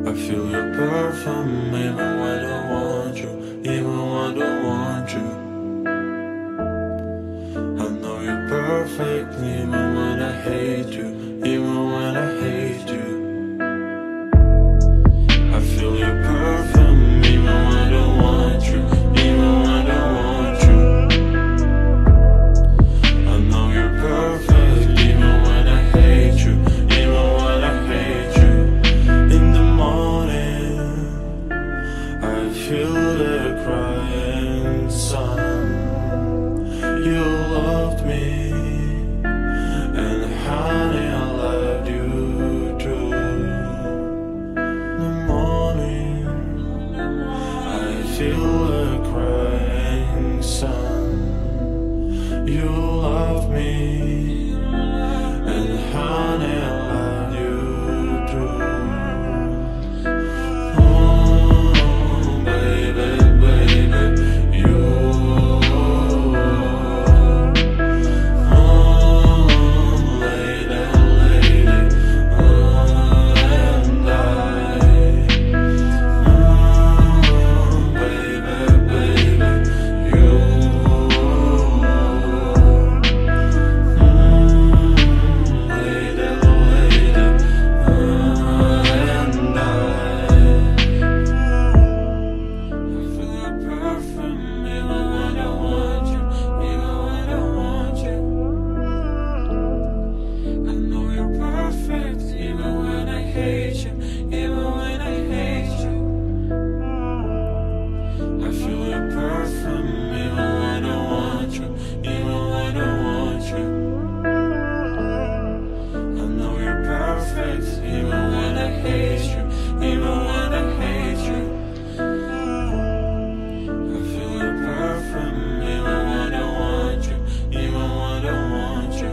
I feel your perfume even when I want you, even when I don't want you. I know you're perfect even when I hate you, even when I hate you. I feel your perfume even when I don't want you, even when I don't want you. I know you're perfect even when I hate you, even when I hate you. In the morning I feel the crying sun. You loved me, and honey, I loved you too. In the morning I feel the crying sun. You love me, and honey, I love you too. Oh, baby, baby, you. Oh, lady, lady, and I. Oh, baby, baby, you. Lady, lady, and I feel your perfume even when I want you, even when I want you. I know you're perfect even when I hate you, even when I hate you. I feel your perfume even when I want you, even when I want you. I know you're perfect even when I hate you, even when I hate you. I feel your perfume even when I want you, even when I want you.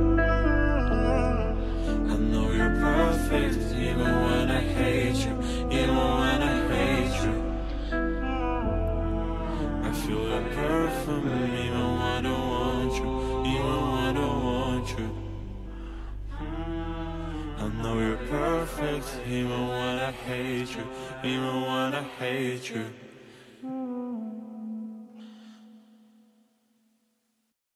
I know you're perfect even when I hate you, even when I hate you. I feel your perfume even when I want you, even when I want you. I know you're perfect even when I hate you, even when I hate you.